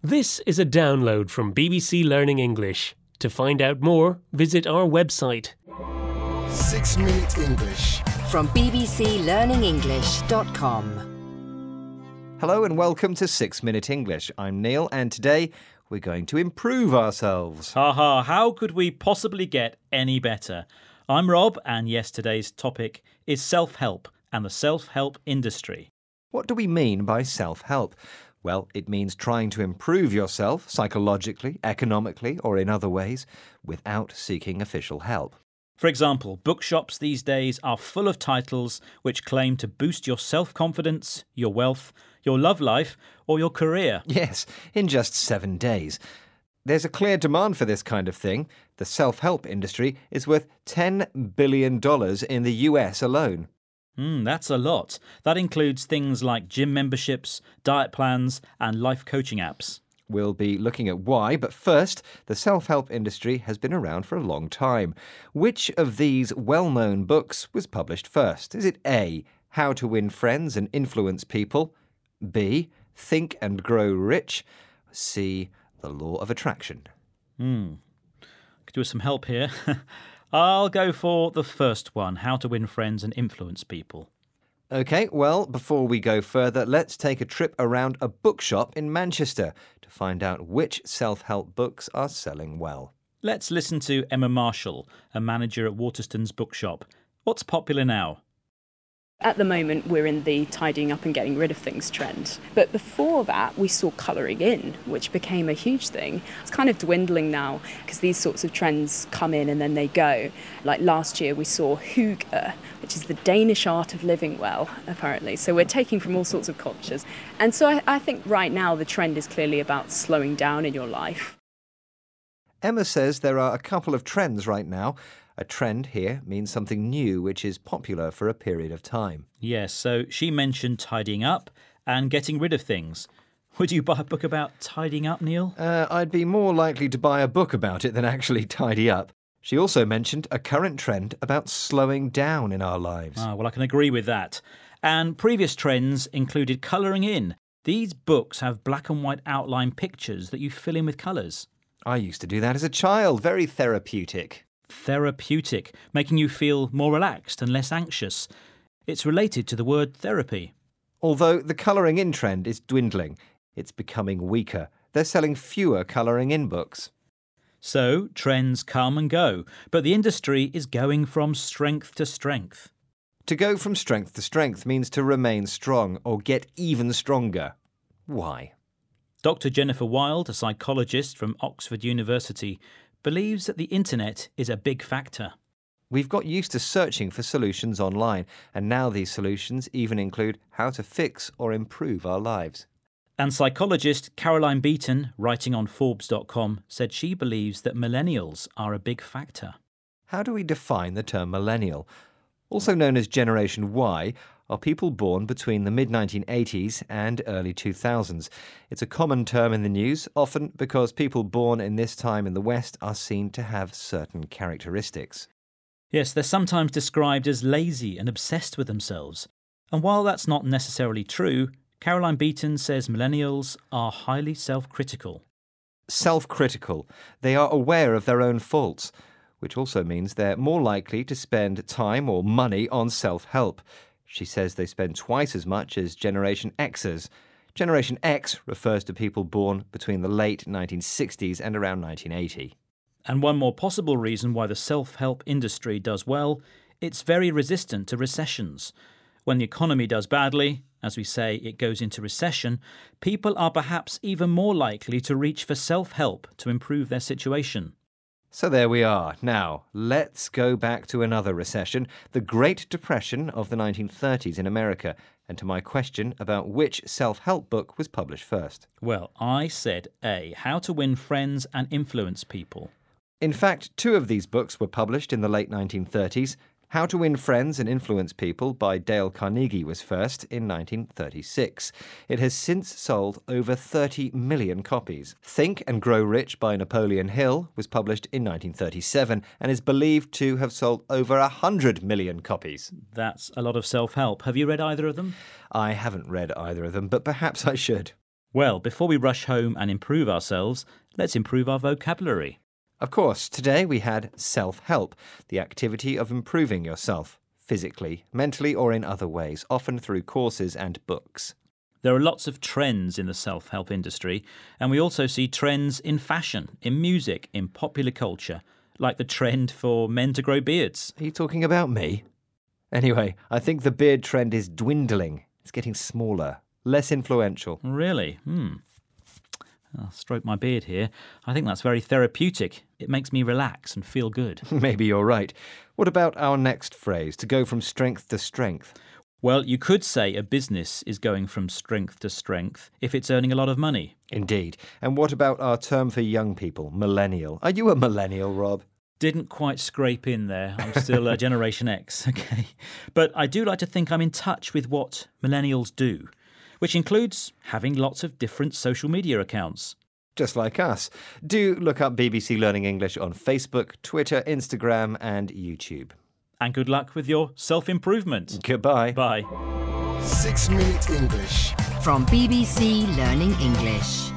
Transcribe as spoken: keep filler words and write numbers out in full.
This is a download from B B C Learning English. To find out more, visit our website. Six Minute English From b b c learning english dot com. Hello and welcome to Six Minute English. I'm Neil and today we're going to improve ourselves. Ha ha, how could we possibly get any better? I'm Rob and yes, today's topic is self-help and the self-help industry. What do we mean by self-help? Well, it means trying to improve yourself psychologically, economically or in other ways without seeking official help. For example, bookshops these days are full of titles which claim to boost your self-confidence, your wealth, your love life or your career. Yes, in just seven days. There's a clear demand for this kind of thing. The self-help industry is worth ten billion dollars in the U S alone. Hmm, that's a lot. That includes things like gym memberships, diet plans and life coaching apps. We'll be looking at why, but first, the self-help industry has been around for a long time. Which of these well-known books was published first? Is it A, How to Win Friends and Influence People? B, Think and Grow Rich? C, The Law of Attraction? Hmm, could do with some help here. I'll go for the first one, How to Win Friends and Influence People. OK, well, before we go further, let's take a trip around a bookshop in Manchester to find out which self-help books are selling well. Let's listen to Emma Marshall, a manager at Waterstones Bookshop. What's popular now? At the moment, we're in the tidying up and getting rid of things trend. But before that, we saw colouring in, which became a huge thing. It's kind of dwindling now because these sorts of trends come in and then they go. Like last year, we saw hygge, which is the Danish art of living well, apparently. So we're taking from all sorts of cultures. And so I, I think right now the trend is clearly about slowing down in your life. Emma says there are a couple of trends right now. A trend here means something new which is popular for a period of time. Yes, so she mentioned tidying up and getting rid of things. Would you buy a book about tidying up, Neil? Uh, I'd be more likely to buy a book about it than actually tidy up. She also mentioned a current trend about slowing down in our lives. Ah, well, I can agree with that. And previous trends included colouring in. These books have black and white outline pictures that you fill in with colours. I used to do that as a child. Very therapeutic. Therapeutic, making you feel more relaxed and less anxious. It's related to the word therapy. Although the colouring in trend is dwindling, it's becoming weaker. They're selling fewer colouring in books. So, trends come and go, but the industry is going from strength to strength. To go from strength to strength means to remain strong or get even stronger. Why? Doctor Jennifer Wild, a psychologist from Oxford University, believes that the internet is a big factor. We've got used to searching for solutions online, and now these solutions even include how to fix or improve our lives. And psychologist Caroline Beaton, writing on Forbes dot com, said she believes that millennials are a big factor. How do we define the term millennial? Also known as Generation Y, are people born between the mid nineteen eighties and early two thousands. It's a common term in the news, often because people born in this time in the West are seen to have certain characteristics. Yes, they're sometimes described as lazy and obsessed with themselves. And while that's not necessarily true, Caroline Beaton says millennials are highly self-critical. Self-critical. They are aware of their own faults, which also means they're more likely to spend time or money on self-help. She says they spend twice as much as Generation Xers. Generation X refers to people born between the late nineteen sixties and around nineteen eighty. And one more possible reason why the self-help industry does well, it's very resistant to recessions. When the economy does badly, as we say, it goes into recession, people are perhaps even more likely to reach for self-help to improve their situation. So there we are. Now, let's go back to another recession, the Great Depression of the nineteen thirties in America, and to my question about which self-help book was published first. Well, I said A, How to Win Friends and Influence People. In fact, two of these books were published in the late nineteen thirties. How to Win Friends and Influence People by Dale Carnegie was first in nineteen thirty-six. It has since sold over thirty million copies. Think and Grow Rich by Napoleon Hill was published in nineteen thirty-seven and is believed to have sold over one hundred million copies. That's a lot of self-help. Have you read either of them? I haven't read either of them, but perhaps I should. Well, before we rush home and improve ourselves, let's improve our vocabulary. Of course, today we had self-help, the activity of improving yourself, physically, mentally, or in other ways, often through courses and books. There are lots of trends in the self-help industry, and we also see trends in fashion, in music, in popular culture, like the trend for men to grow beards. Are you talking about me? Anyway, I think the beard trend is dwindling. It's getting smaller, less influential. Really? Hmm. I'll stroke my beard here. I think that's very therapeutic. It makes me relax and feel good. Maybe you're right. What about our next phrase, to go from strength to strength? Well, you could say a business is going from strength to strength if it's earning a lot of money. Indeed. And what about our term for young people, millennial? Are you a millennial, Rob? Didn't quite scrape in there. I'm still uh, Generation X, okay? But I do like to think I'm in touch with what millennials do, which includes having lots of different social media accounts. Just like us. Do look up B B C Learning English on Facebook, Twitter, Instagram and YouTube. And good luck with your self-improvement. Goodbye. Bye. Six Minute English. From B B C Learning English.